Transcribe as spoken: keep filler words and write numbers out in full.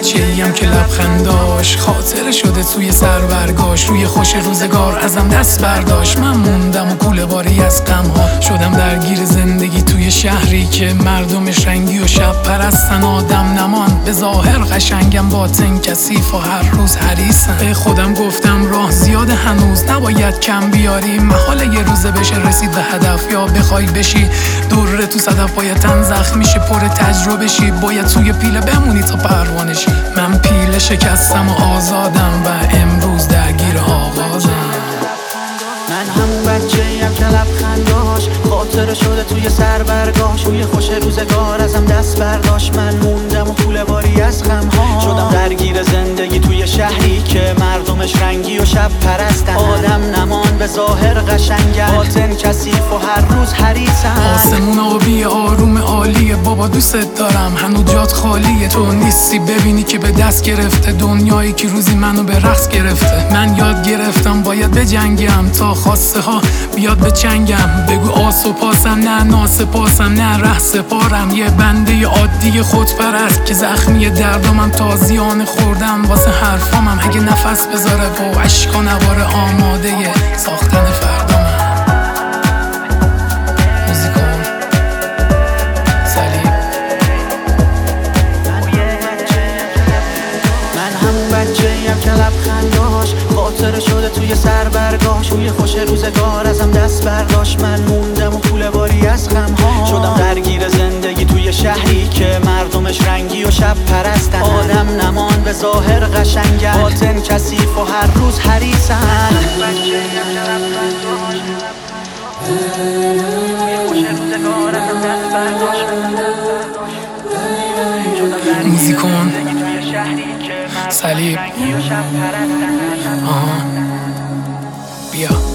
بچه‌ایم که لبخنداش خاطره شده توی سر برگاش، روی خوش روزگار ازم دست برداشت. من موندم و کوله باری از غم ها، شدم درگیر زندگی توی شهری که مردمش رنگی و شب پرستن. آدم نمان به ظاهر قشنگم، باطن کثیف و هر روز حریصم. به خودم گفتم راه زیاده هنوز، نباید کم بیاری، محاله یه روزه بشه رسید به هدف. یا بخوای بشی دوره تو صدف، باید تن زخمی شه پر تجربه شی، باید توی پیله بمونی تا پروانه شی. من پیله شکستم و آزادم و امروز درگیر آغازم. من همون بچه‌ایم که لبخنداش خاطره شده توی سر برگاش، روی خوش روزگار ازم دست برداشت. من موندم و کوله باری از غم ها، شدم درگیر زندگی توی شهری که مردمش رنگی و شب پرستن. آدم نمان به ظاهر قشنگن، باطن کثیف و هر روز حریصن. آسمون آبی آروم عالیه، بابا دوست دارم هنوز جات خالیه. تو نیستی ببینی که به دست گرفته دنیایی که روزی منو به رقص گرفته. من یاد گرفتم باید بجنگم تا خواسته ها بیاد به چنگم. بگو آس و پاسم نه ناسپاسم، نه ره سپارم. یه بنده عادی خودپرست که زخمی دردامم، تازیانه خوردم واسه حرفامم. اگه نفس بذاره و عشقا نواره، آماده ساختن فردامم. موزیکون صلیب. من همون بچه‌ایم که لبخنداش خاطره شده توی سر برگاش، روی خوش روزگار ازم دست برداشت. من موندم و کوله باری از غم ها، شدم درگیر زندگی توی شهری که مردمش رنگی و شب پرستن. آدم نمان به ظاهر قشنگن، باطن کثیف و هر روز حریصن. موزیکون صلیب. آها بیا